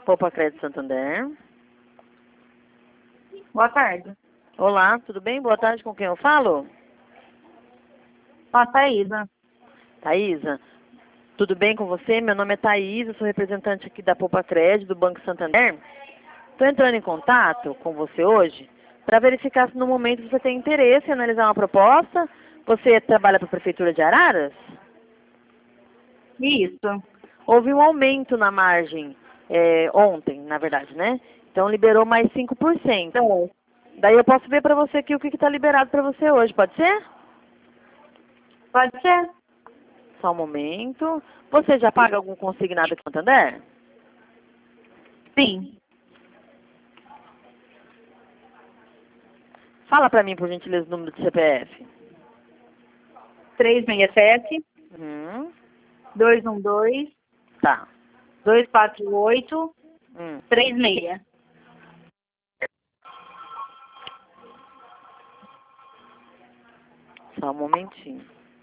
Poupa Crédito Santander. Boa tarde. Olá, tudo bem? Boa tarde, com quem eu falo? Com a Thaísa. Thaísa, tudo bem com você? Meu nome é Thaísa, sou representante aqui da Poupa Crédito, do Banco Santander. Estou entrando em contato com você hoje para verificar se no momento você tem interesse em analisar uma proposta. Você trabalha para a Prefeitura de Araras? Isso. Houve um aumento na margem ontem, na verdade, né? Então liberou mais 5%. Então, Daí eu posso ver para você aqui o que está liberado para você hoje, pode ser? pode ser? Só um momento. Você já paga algum consignado aqui no Santander? Sim. Fala para mim, por gentileza, o número do CPF. 367 Uhum. 212 Tá. 248 Hum. 36. Só um momentinho.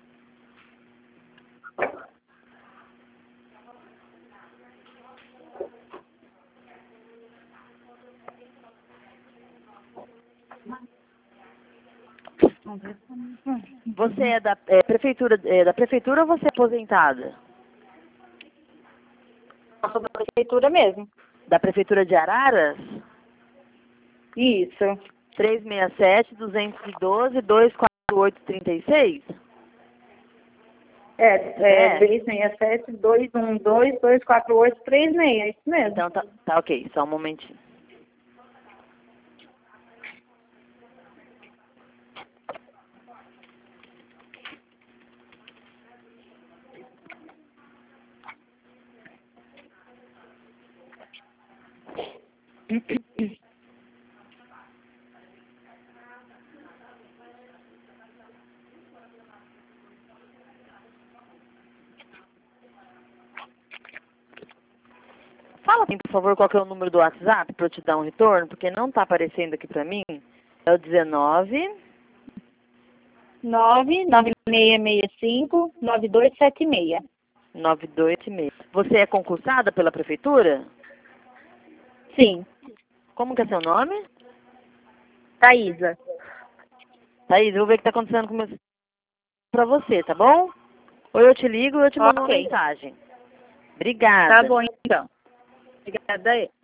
Você é da prefeitura ou você é aposentada? Eu sou da prefeitura mesmo. Da prefeitura de Araras? Isso. 367-212-248-36? É 367 212 248 36. É isso mesmo. Então tá ok, só um momentinho. Fala assim, por favor, qual que é o número do WhatsApp para eu te dar um retorno, porque não está aparecendo aqui para mim. É o 19 99665 9276. 9276. Você é concursada pela prefeitura? Sim. Como que é seu nome? Thaísa. Thaís, eu vou ver o que está acontecendo com para você, tá bom? Ou eu te ligo ou eu te mando uma Ok. mensagem. Obrigada. Tá bom, então. Obrigada aí.